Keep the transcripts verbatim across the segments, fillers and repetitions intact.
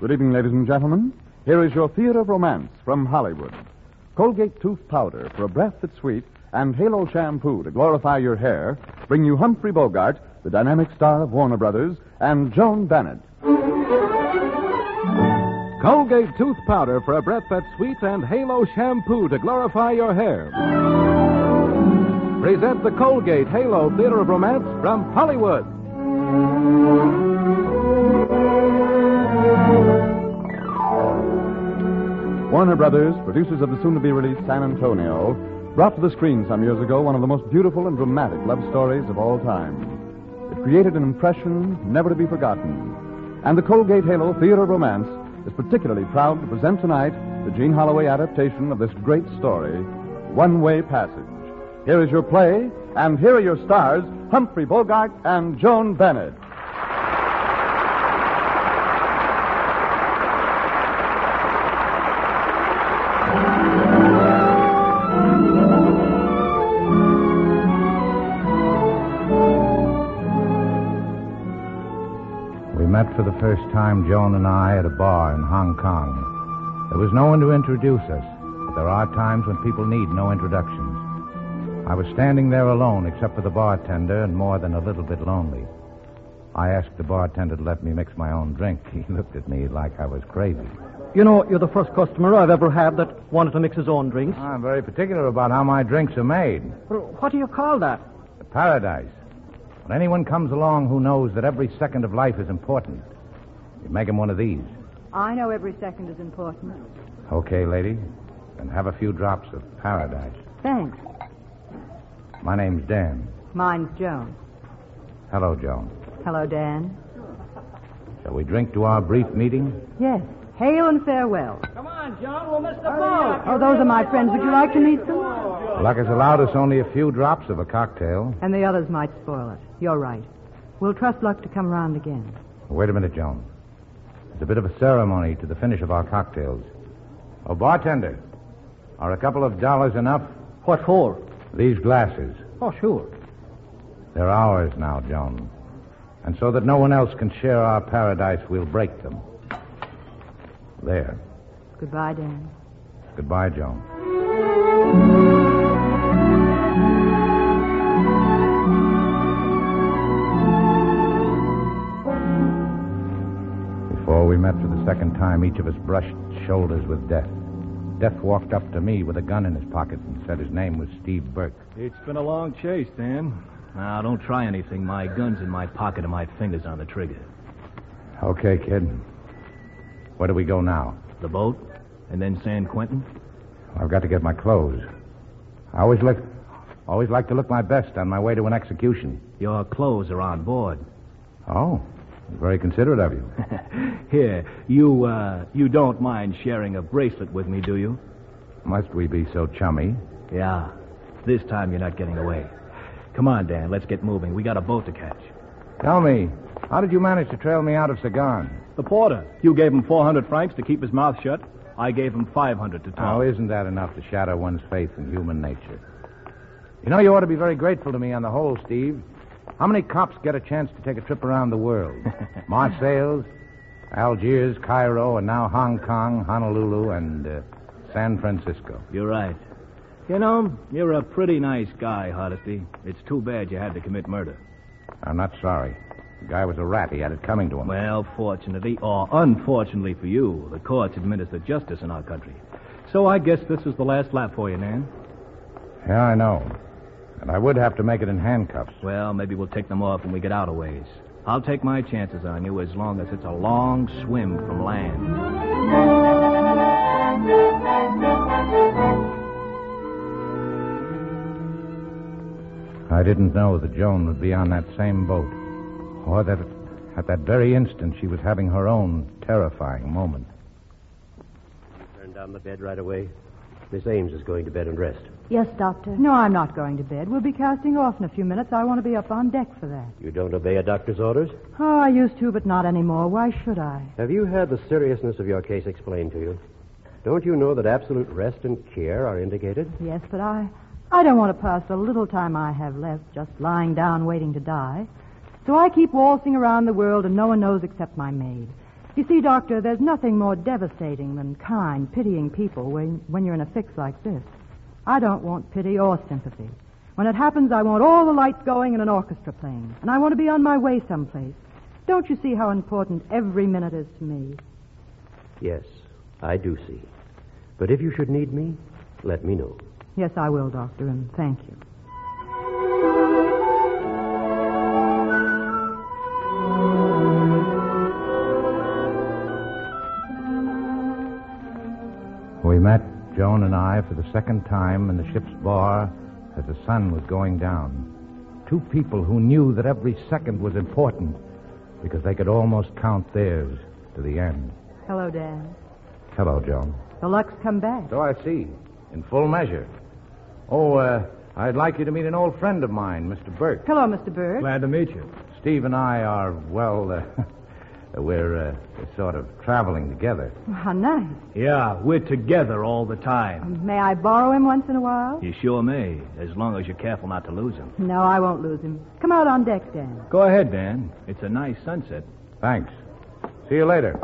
Good evening, ladies and gentlemen. Here is your theater of romance from Hollywood. Colgate Tooth Powder for a breath that's sweet and Halo Shampoo to glorify your hair bring you Humphrey Bogart, the dynamic star of Warner Brothers, and Joan Bennett. Colgate Tooth Powder for a breath that's sweet and Halo Shampoo to glorify your hair. Present the Colgate Halo Theater of Romance from Hollywood. Warner Brothers, producers of the soon-to-be-released San Antonio, brought to the screen some years ago one of the most beautiful and dramatic love stories of all time. It created an impression never to be forgotten. And the Colgate Halo Theater of Romance is particularly proud to present tonight the Gene Holloway adaptation of this great story, One-Way Passage. Here is your play, and here are your stars, Humphrey Bogart and Joan Bennett. We met for the first time, Joan and I, at a bar in Hong Kong. There was no one to introduce us, but there are times when people need no introductions. I was standing there alone except for the bartender and more than a little bit lonely. I asked the bartender to let me mix my own drink. He looked at me like I was crazy. You know, you're the first customer I've ever had that wanted to mix his own drinks. I'm very particular about how my drinks are made. What do you call that? The paradise. When anyone comes along who knows that every second of life is important, you make him one of these. I know every second is important. Okay, lady. Then have a few drops of paradise. Thanks. My name's Dan. Mine's Joan. Hello, Joan. Hello, Dan. Shall we drink to our brief meeting? Yes. Hail and farewell. Come on, John. We'll miss the boat. Oh, those are my friends. Would you like to meet them? Luck has allowed us only a few drops of a cocktail. And the others might spoil it. You're right. We'll trust luck to come round again. Wait a minute, Joan. There's a bit of a ceremony to the finish of our cocktails. Oh, bartender, are a couple of dollars enough? What for? These glasses. Oh, sure. They're ours now, Joan. And so that no one else can share our paradise, we'll break them. There. Goodbye, Dan. Goodbye, Joan. Before we met for the second time, each of us brushed shoulders with Death. Death walked up to me with a gun in his pocket and said his name was Steve Burke. It's been a long chase, Dan. Now, don't try anything. My gun's in my pocket and my finger's on the trigger. Okay, kid. Where do we go now? The boat, and then San Quentin. I've got to get my clothes. I always look, always like to look my best on my way to an execution. Your clothes are on board. Oh, very considerate of you. Here, you, uh, you don't mind sharing a bracelet with me, do you? Must we be so chummy? Yeah. This time you're not getting away. Come on, Dan, let's get moving. We got a boat to catch. Tell me, how did you manage to trail me out of Sagan? The porter. You gave him four hundred francs to keep his mouth shut. I gave him five hundred to talk. Oh, isn't that enough to shatter one's faith in human nature? You know, you ought to be very grateful to me on the whole, Steve. How many cops get a chance to take a trip around the world? Marseilles, Algiers, Cairo, and now Hong Kong, Honolulu, and uh, San Francisco. You're right. You know, you're a pretty nice guy, Hardesty. It's too bad you had to commit murder. I'm not sorry. The guy was a rat. He had it coming to him. Well, fortunately, or unfortunately for you, the courts administer justice in our country. So I guess this is the last lap for you, Nan. Yeah, I know. And I would have to make it in handcuffs. Well, maybe we'll take them off when we get out a ways. I'll take my chances on you as long as it's a long swim from land. I didn't know that Joan would be on that same boat, or that at that very instant she was having her own terrifying moment. Turn down the bed right away. Miss Ames is going to bed and rest. Yes, Doctor. No, I'm not going to bed. We'll be casting off in a few minutes. I want to be up on deck for that. You don't obey a doctor's orders? Oh, I used to, but not anymore. Why should I? Have you had the seriousness of your case explained to you? Don't you know that absolute rest and care are indicated? Yes, but I... I don't want to pass the little time I have left just lying down waiting to die. So I keep waltzing around the world and no one knows except my maid. You see, Doctor, there's nothing more devastating than kind, pitying people when, when you're in a fix like this. I don't want pity or sympathy. When it happens, I want all the lights going and an orchestra playing. And I want to be on my way someplace. Don't you see how important every minute is to me? Yes, I do see. But if you should need me, let me know. Yes, I will, Doctor, and thank you. We met, Joan and I, for the second time in the ship's bar as the sun was going down. Two people who knew that every second was important because they could almost count theirs to the end. Hello, Dan. Hello, Joan. The luck's come back. So I see, in full measure. Oh, uh, I'd like you to meet an old friend of mine, Mister Burke. Hello, Mister Bird. Glad to meet you. Steve and I are, well, uh, we're, uh, we're sort of traveling together. How nice. Yeah, we're together all the time. May I borrow him once in a while? You sure may, as long as you're careful not to lose him. No, I won't lose him. Come out on deck, Dan. Go ahead, Dan. It's a nice sunset. Thanks. See you later.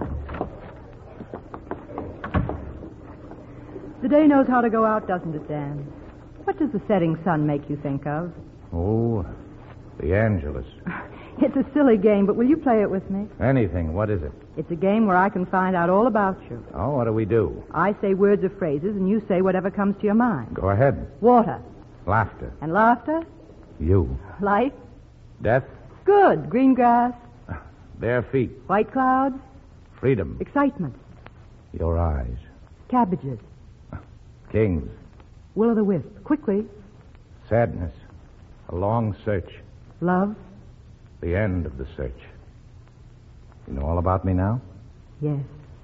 The day knows how to go out, doesn't it, Dan? What does the setting sun make you think of? Oh, the Angelus. It's a silly game, but will you play it with me? Anything. What is it? It's a game where I can find out all about you. Oh, what do we do? I say words or phrases, and you say whatever comes to your mind. Go ahead. Water. Laughter. And laughter? You. Light? Death. Good. Green grass? Bare feet. White clouds? Freedom. Excitement? Your eyes. Cabbages? Kings. Will-o'-the-wisp? Quickly. Sadness. A long search. Love? The end of the search. You know all about me now? Yes.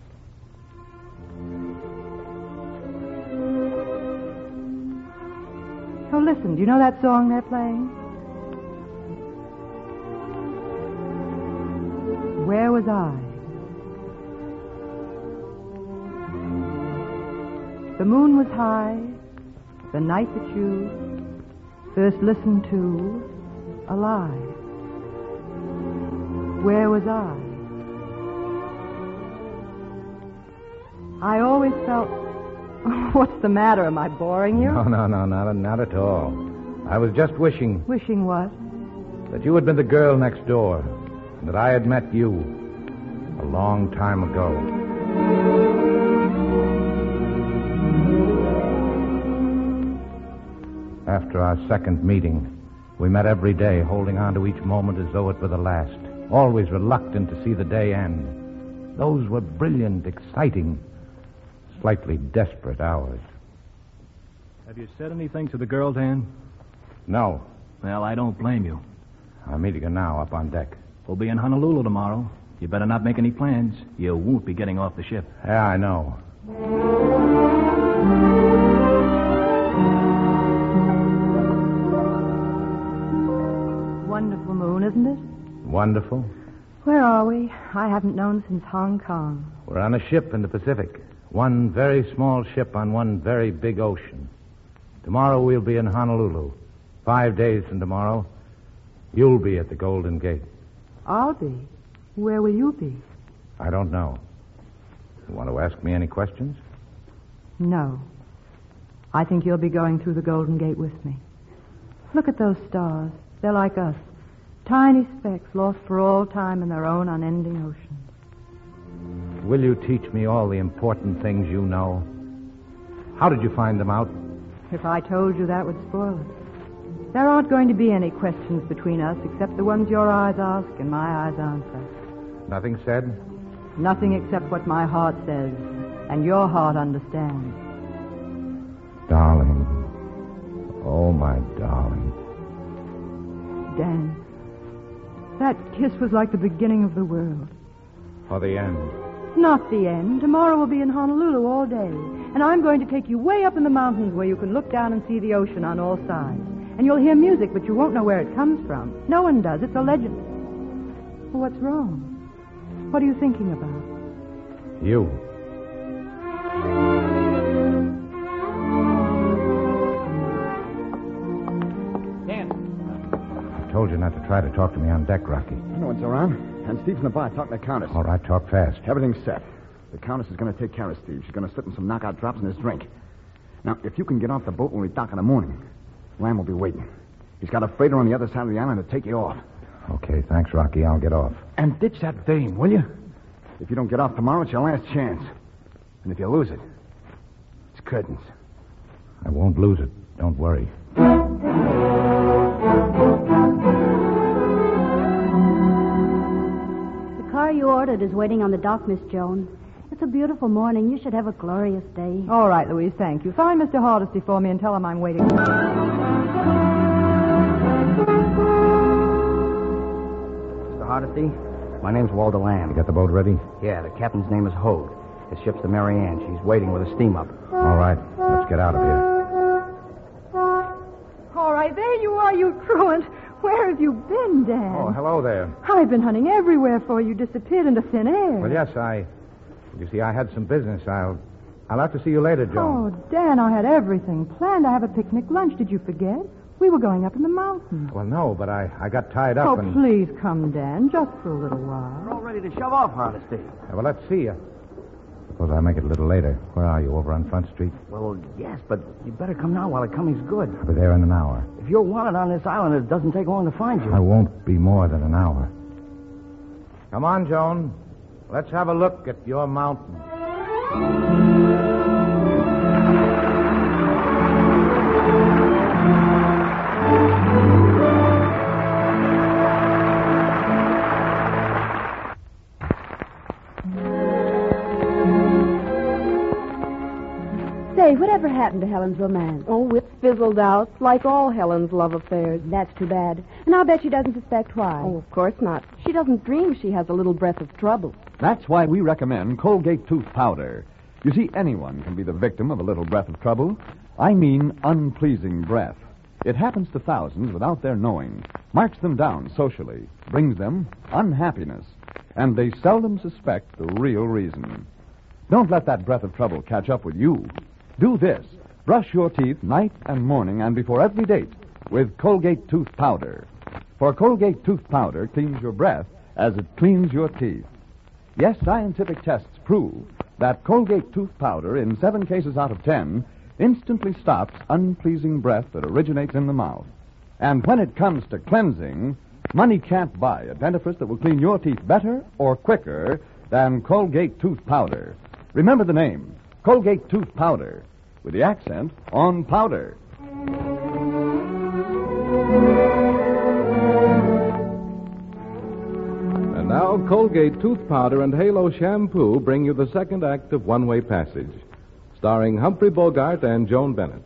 Oh, listen, do you know that song they're playing? Where was I? The moon was high, the night that you first listened to, alive. Where was I? I always felt... What's the matter? Am I boring you? No, no, no, not, not at all. I was just wishing Wishing what? that you had been the girl next door, and that I had met you a long time ago. After our second meeting, we met every day, holding on to each moment as though it were the last, always reluctant to see the day end. Those were brilliant, exciting, slightly desperate hours. Have you said anything to the girl, Dan? No. Well, I don't blame you. I'm meeting her now up on deck. We'll be in Honolulu tomorrow. You better not make any plans. You won't be getting off the ship. Yeah, I know. Wonderful moon, isn't it? Wonderful. Where are we? I haven't known since Hong Kong. We're on a ship in the Pacific. One very small ship on one very big ocean. Tomorrow we'll be in Honolulu. Five days from tomorrow, you'll be at the Golden Gate. I'll be. Where will you be? I don't know. You want to ask me any questions? No. I think you'll be going through the Golden Gate with me. Look at those stars. They're like us. Tiny specks lost for all time in their own unending ocean. Will you teach me all the important things you know? How did you find them out? If I told you, that would spoil it. There aren't going to be any questions between us except the ones your eyes ask and my eyes answer. Nothing said? Nothing except what my heart says and your heart understands. Darling. Oh, my darling. Dan, that kiss was like the beginning of the world. Or the end. Not the end. Tomorrow we'll be in Honolulu all day. And I'm going to take you way up in the mountains where you can look down and see the ocean on all sides. And you'll hear music, but you won't know where it comes from. No one does. It's a legend. Well, what's wrong? What are you thinking about? You. Dan. I told you not to try to talk to me on deck, Rocky. No one's around. and Steve's in the bar talking to Countess. All right, talk fast. Everything's set. The Countess is going to take care of Steve. She's going to slip him some knockout drops in his drink. Now, if you can get off the boat when we dock in the morning, Lamb will be waiting. He's got a freighter on the other side of the island to take you off. Okay, thanks, Rocky. I'll get off. And ditch that dame, will you? If you don't get off tomorrow, it's your last chance. And if you lose it, it's curtains. I won't lose it. Don't worry. The car you ordered is waiting on the dock, Miss Joan. It's a beautiful morning. You should have a glorious day. All right, Louise, thank you. Find Mister Hardesty for me and tell him I'm waiting. Mister Hardesty, my name's Walter Lamb. You got the boat ready? Yeah, the captain's name is Hogue. His ship's the Mary Ann. She's waiting with a steam up. All right, let's get out of here. All right, there you are, you truant. Where have you been, Dan? Oh, hello there. I've been hunting everywhere for you. Disappeared into thin air. Well, yes, I... You see, I had some business. I'll... I'll have to see you later, Joan. Oh, Dan, I had everything planned. I have a picnic lunch. Did you forget? We were going up in the mountains. Well, no, but I, I got tied up Oh, and... please come, Dan, just for a little while. We're all ready to shove off, Hardesty. Yeah, well, let's see you. Suppose I'll make it a little later. Where are you, over on Front Street? Well, yes, but you better come now while the coming's good. I'll be there in an hour. If you're wanted on this island, it doesn't take long to find you. I won't be more than an hour. Come on, Joan. Let's have a look at your mountain. Say, whatever happened to Helen's romance? Oh, it's fizzled out, like all Helen's love affairs. That's too bad. And I'll bet she doesn't suspect why. Oh, of course not. She doesn't dream she has a little breath of trouble. That's why we recommend Colgate Tooth Powder. You see, anyone can be the victim of a little breath of trouble. I mean unpleasing breath. It happens to thousands without their knowing, marks them down socially, brings them unhappiness, and they seldom suspect the real reason. Don't let that breath of trouble catch up with you. Do this. Brush your teeth night and morning and before every date with Colgate Tooth Powder. For Colgate Tooth Powder cleans your breath as it cleans your teeth. Yes, scientific tests prove that Colgate Tooth Powder, in seven cases out of ten, instantly stops unpleasing breath that originates in the mouth. And when it comes to cleansing, money can't buy a dentifrice that will clean your teeth better or quicker than Colgate Tooth Powder. Remember the name, Colgate Tooth Powder, with the accent on powder. And now, Colgate Tooth Powder and Halo Shampoo bring you the second act of One Way Passage, starring Humphrey Bogart and Joan Bennett.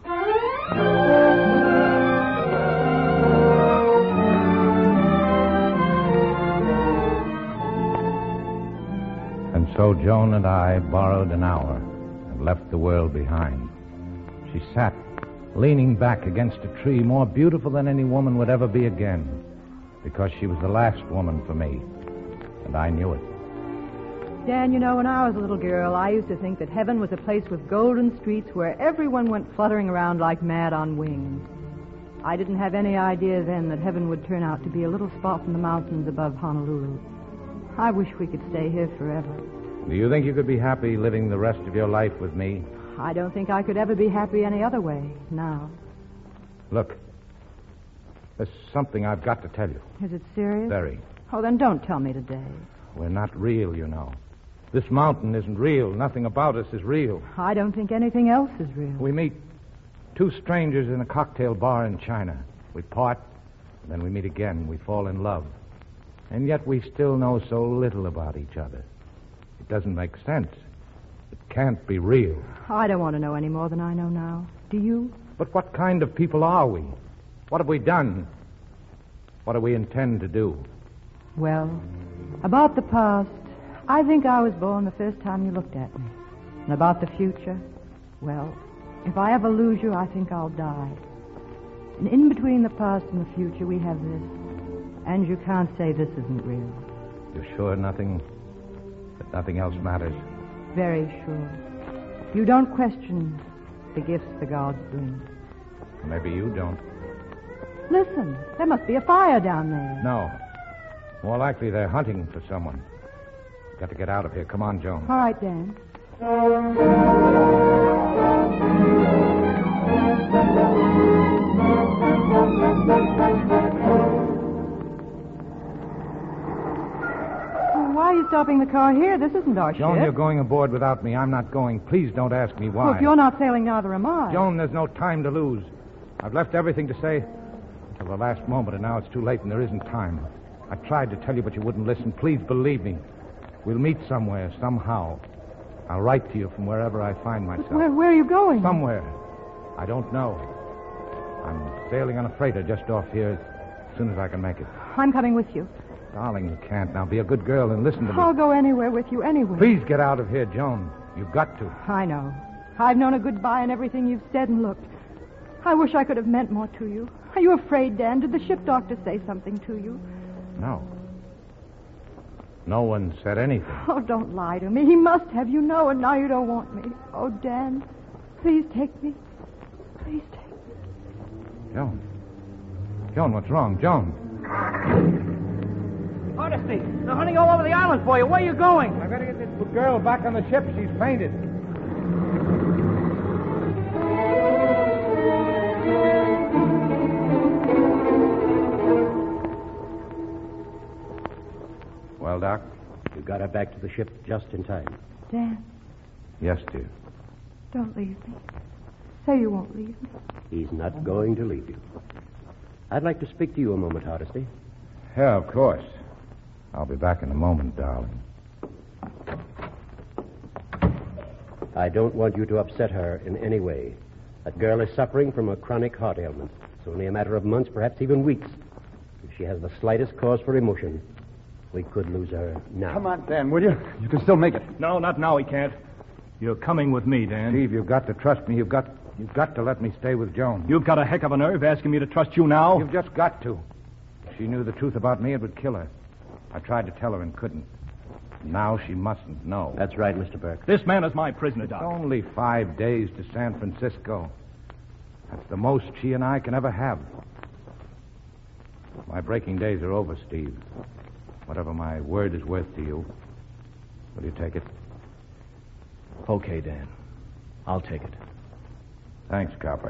And so Joan and I borrowed an hour and left the world behind. She sat, leaning back against a tree, more beautiful than any woman would ever be again, because she was the last woman for me, and I knew it. Dan, you know, when I was a little girl, I used to think that heaven was a place with golden streets where everyone went fluttering around like mad on wings. I didn't have any idea then that heaven would turn out to be a little spot in the mountains above Honolulu. I wish we could stay here forever. Do you think you could be happy living the rest of your life with me? I don't think I could ever be happy any other way, now. Look, there's something I've got to tell you. Is it serious? Very. Oh, then don't tell me today. We're not real, you know. This mountain isn't real. Nothing about us is real. I don't think anything else is real. We meet two strangers in a cocktail bar in China. We part, and then we meet again. We fall in love. And yet we still know so little about each other. It doesn't make sense. It can't be real. I don't want to know any more than I know now. Do you? But what kind of people are we? What have we done? What do we intend to do? Well, about the past, I think I was born the first time you looked at me. And about the future, well, if I ever lose you, I think I'll die. And in between the past and the future, we have this. And you can't say this isn't real. You're sure nothing, that nothing else matters? Very sure. You don't question the gifts the gods bring. Maybe you don't. Listen, there must be a fire down there. No. More likely they're hunting for someone. Got to get out of here. Come on, Joan. All right, Dan. Why are you stopping the car here? This isn't our Joan, ship. you're going aboard without me. I'm not going. Please don't ask me why. Well, if you're not sailing, neither am I. Joan, there's no time to lose. I've left everything to say until the last moment, and now it's too late and there isn't time. I tried to tell you, but you wouldn't listen. Please believe me. We'll meet somewhere, somehow. I'll write to you from wherever I find myself. Where, where are you going? Somewhere. I don't know. I'm sailing on a freighter just off here as soon as I can make it. I'm coming with you. Darling, you can't now. Be a good girl and listen to me. I'll go anywhere with you, anywhere. Please get out of here, Joan. You've got to. I know. I've known a goodbye in everything you've said and looked. I wish I could have meant more to you. Are you afraid, Dan? Did the ship doctor say something to you? No. No one said anything. Oh, don't lie to me. He must have. You know, and now you don't want me. Oh, Dan, please take me. Please take me. Joan. Joan, what's wrong? Joan. Hardesty, they're hunting all over the island for you. Where are you going? I gotta get this girl back on the ship. She's fainted. Well, Doc? You got her back to the ship just in time. Dan, Yes, dear. don't leave me. Say you won't leave me. He's not going to leave you. I'd like to speak to you a moment, Hardesty. Yeah, of course. I'll be back in a moment, darling. I don't want you to upset her in any way. That girl is suffering from a chronic heart ailment. It's only a matter of months, perhaps even weeks. If she has the slightest cause for emotion, we could lose her now. Come on, Dan, will you? You can still make it. No, not now, he can't. You're coming with me, Dan. Steve, you've got to trust me. You've got you've got to let me stay with Joan. You've got a heck of a nerve asking me to trust you now. You've just got to. If she knew the truth about me, it would kill her. I tried to tell her and couldn't. Now she mustn't know. That's right, Mister Burke. This man is my prisoner, Doc. Only five days to San Francisco. That's the most she and I can ever have. My breaking days are over, Steve. Whatever my word is worth to you. Will you take it? Okay, Dan. I'll take it. Thanks, Copper.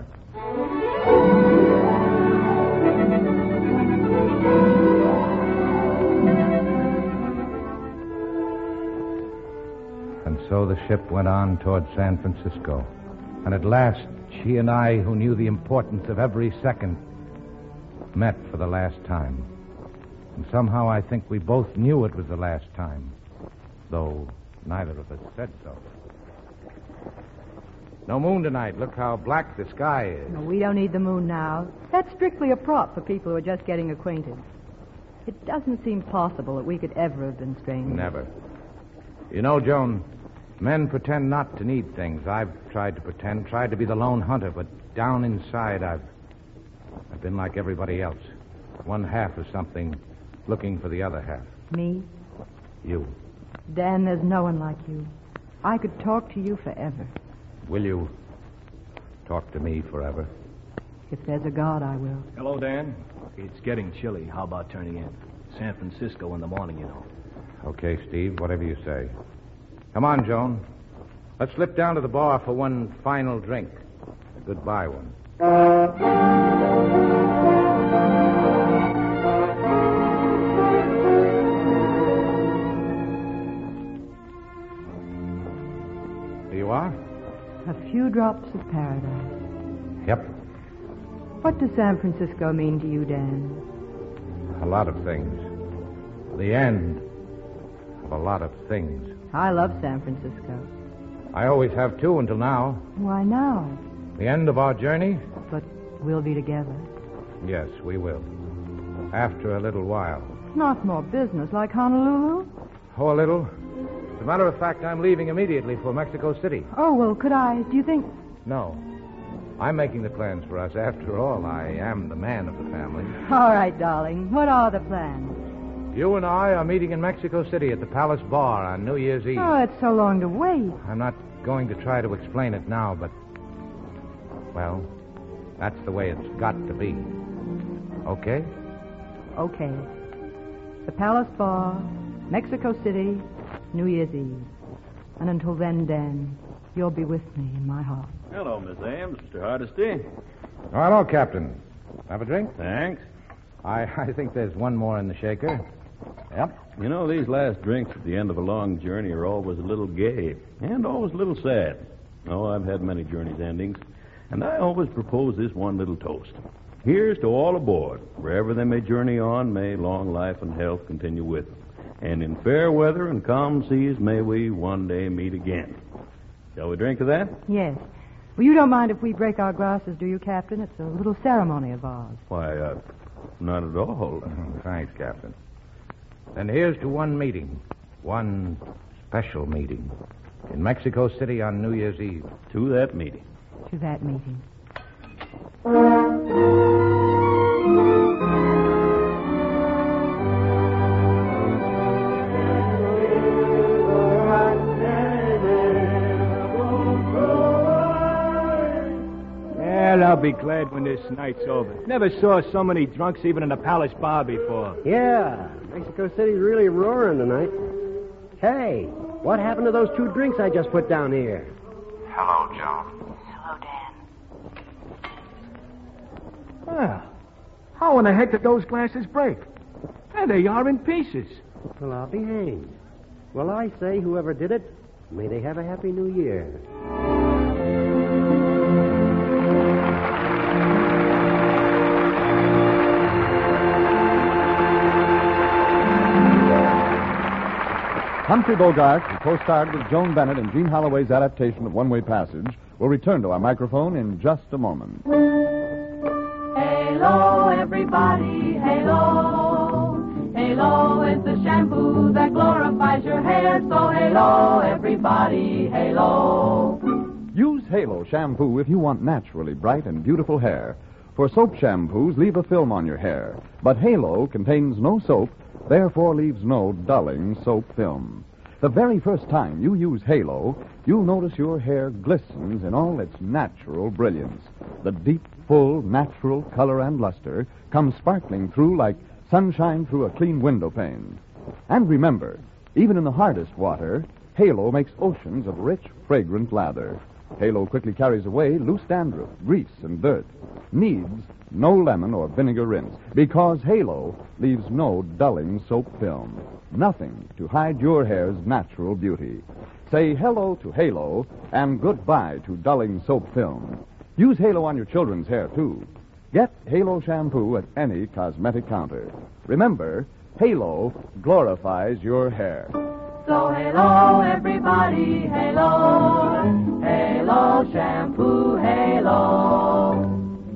And so the ship went on toward San Francisco. And at last, she and I, who knew the importance of every second, met for the last time. And somehow I think we both knew it was the last time, though neither of us said so. No moon tonight. Look how black the sky is. No, we don't need the moon now. That's strictly a prop for people who are just getting acquainted. It doesn't seem possible that we could ever have been strangers. Never. You know, Joan, men pretend not to need things. I've tried to pretend, tried to be the lone hunter, but down inside I've I've been like everybody else. One half of something looking for the other half. Me? You. Dan, there's no one like you. I could talk to you forever. Will you talk to me forever? If there's a God, I will. Hello, Dan. It's getting chilly. How about turning in? San Francisco in the morning, you know. Okay, Steve, whatever you say. Come on, Joan. Let's slip down to the bar for one final drink. A goodbye one. Here you are? A few drops of paradise. Yep. What does San Francisco mean to you, Dan? A lot of things. The end of a lot of things. I love San Francisco. I always have, too, until now. Why now? The end of our journey? But we'll be together. Yes, we will. After a little while. Not more business like Honolulu? Oh, a little. As a matter of fact, I'm leaving immediately for Mexico City. Oh, well, could I... Do you think... No. I'm making the plans for us. After all, I am the man of the family. All right, darling. What are the plans? You and I are meeting in Mexico City at the Palace Bar on New Year's Eve. Oh, it's so long to wait. I'm not going to try to explain it now, but... Well, that's the way it's got to be. Okay? Okay. the Palace Bar, Mexico City, New Year's Eve. And until then, Dan, you'll be with me in my heart. Hello, Miss Ames, Mister Hardesty. Oh, hello, Captain. Have a drink? Thanks. I, I think there's one more in the shaker. Yep. You know, these last drinks at the end of a long journey are always a little gay and always a little sad. Oh, I've had many journeys' endings, and I always propose this one little toast. Here's to all aboard. Wherever they may journey on, may long life and health continue with them. And in fair weather and calm seas, may we one day meet again. Shall we drink to that? Yes. Well, you don't mind if we break our glasses, do you, Captain? It's a little ceremony of ours. Why, uh, not at all. Oh, thanks, Captain. Then here's to one meeting. One special meeting. In Mexico City on New Year's Eve. To that meeting. To that meeting. Well, I'll be glad when this night's over. Never saw so many drunks even in the Palace Bar before. Yeah, Mexico City's really roaring tonight. Hey, what happened to those two drinks I just put down here? Hello, Joan. Hello, Dan. Well, how in the heck did those glasses break? There they are in pieces. Well, I'll be hanged. Well, I say, whoever did it, may they have a happy new year. Humphrey Bogart, who co-starred with Joan Bennett in Gene Holloway's adaptation of One Way Passage, will return to our microphone in just a moment. Halo, everybody, halo. Halo is the shampoo that glorifies your hair. So halo, everybody, halo. Use Halo shampoo if you want naturally bright and beautiful hair. For soap shampoos leave a film on your hair, but Halo contains no soap, therefore leaves no dulling soap film. The very first time you use Halo, you'll notice your hair glistens in all its natural brilliance. The deep, full, natural color and luster comes sparkling through like sunshine through a clean window pane. And remember, even in the hardest water, Halo makes oceans of rich, fragrant lather. Halo quickly carries away loose dandruff, grease, and dirt. Needs no lemon or vinegar rinse, because Halo leaves no dulling soap film. Nothing to hide your hair's natural beauty. Say hello to Halo and goodbye to dulling soap film. Use Halo on your children's hair, too. Get Halo shampoo at any cosmetic counter. Remember, Halo glorifies your hair. So halo, everybody, halo. Halo shampoo, halo.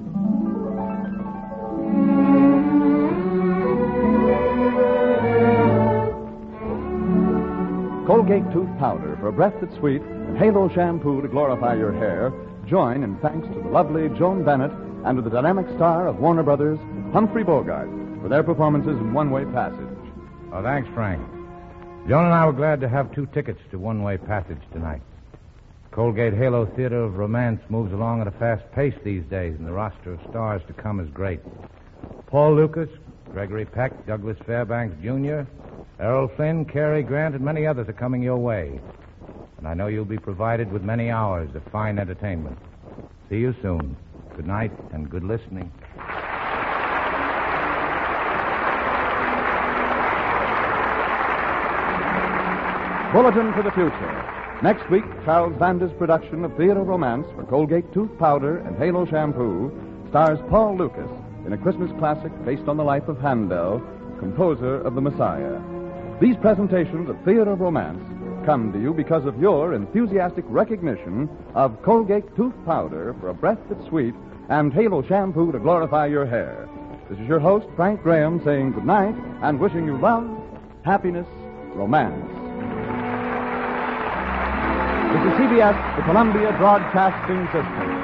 Colgate tooth powder for a breath that's sweet and Halo shampoo to glorify your hair join in thanks to the lovely Joan Bennett and to the dynamic star of Warner Brothers, Humphrey Bogart, for their performances in One Way Passage. Oh, thanks, Frank. Joan and I were glad to have two tickets to One Way Passage tonight. Colgate Halo Theater of Romance moves along at a fast pace these days, and the roster of stars to come is great. Paul Lucas, Gregory Peck, Douglas Fairbanks Junior, Errol Flynn, Cary Grant, and many others are coming your way. And I know you'll be provided with many hours of fine entertainment. See you soon. Good night and good listening. Bulletin for the future. Next week, Charles Vander's production of Theater Romance for Colgate Tooth Powder and Halo Shampoo stars Paul Lucas in a Christmas classic based on the life of Handel, composer of The Messiah. These presentations of Theater Romance come to you because of your enthusiastic recognition of Colgate Tooth Powder for a breath that's sweet and Halo Shampoo to glorify your hair. This is your host, Frank Graham, saying good night and wishing you love, happiness, romance. This is C B S, the Columbia Broadcasting System.